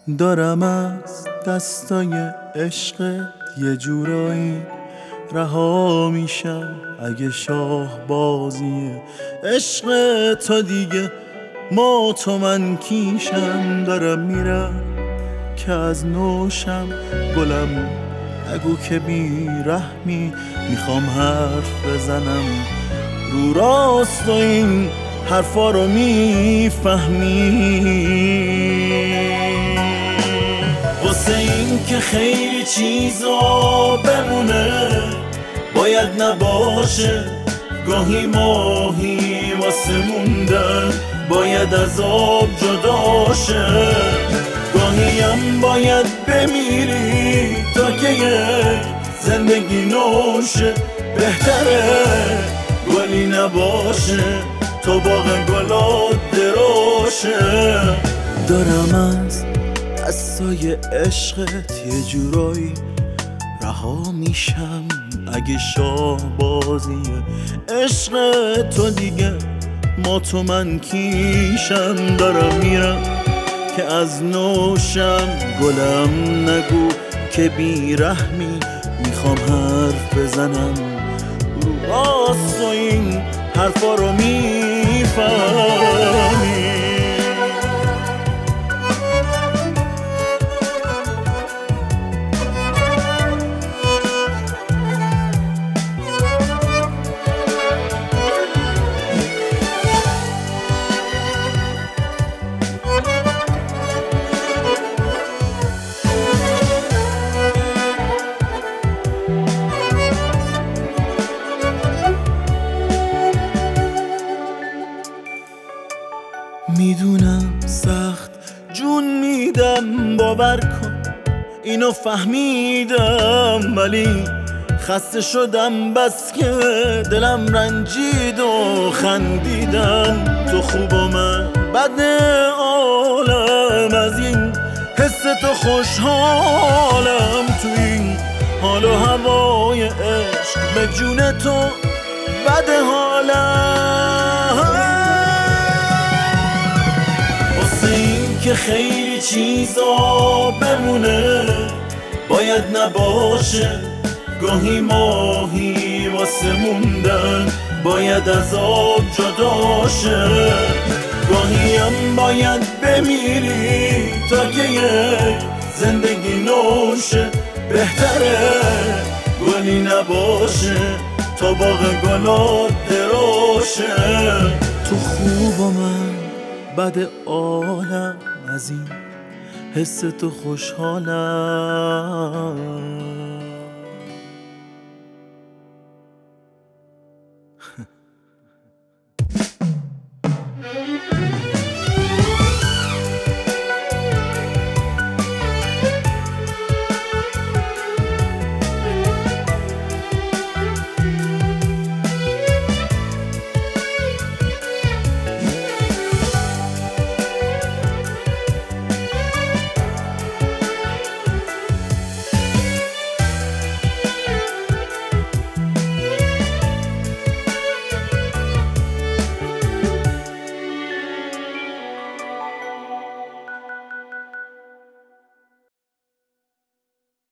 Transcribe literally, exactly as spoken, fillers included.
دارم از دستای عشقت یه جورایی رها میشم اگه شاه بازیه عشق تو دیگه ما تو من کیشم. دارم میرم که از نوشم گلم نگو که بی رحمی میخوام حرف بزنم رو راست و این حرفا رو میفهمی. واسه این که خیلی چیزا بمونه باید نباشه گاهی ماهی واسه موندن باید از آب جدا شه. گاهی هم باید بمیری تا که یک زندگی نوشه بهتره گلی نباشه تا باغ گلات دروشه. دارم از دستای عشقت یه جورایی رها میشم اگه شاه بازیه عشق تو دیگه ما تو من کیشم. دارم میرم که از نوشم گلم نگو که بی رحمی میخوام حرف بزنم رو راست و این حرفا رو میفهمی. میدونم سخت جون میدم باور کن اینو فهمیدم ولی خسته شدم بس که دلم رنجید و خندیدم. تو خوب و من بد عالم از این حس تو خوشحالم تو این حال و هوای عشق به جون تو بد حالم. که خیلی چیزا بمونه باید نباشه گاهی ماهی واسه موندن باید از آب جدا شه. گاهی هم باید بمیری تا که یک زندگی نوشه بهتره گلی نباشه تا باغ گلات دروشه. تو خوب و من بد عالم از این حس تو خوشحالم.